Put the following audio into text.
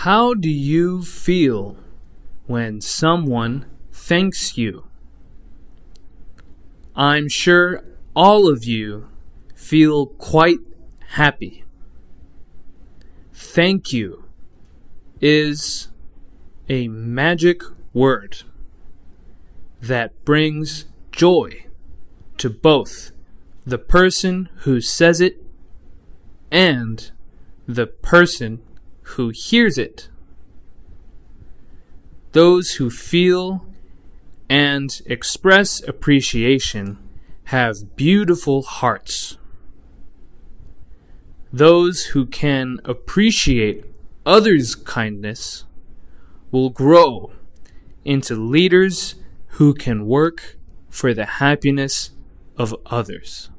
How do you feel when someone thanks you? I'm sure all of you feel quite happy. Thank you is a magic word that brings joy to both the person who says it and the person who hears it. Those who feel and express appreciation have beautiful hearts. Those who can appreciate others' kindness will grow into leaders who can work for the happiness of others.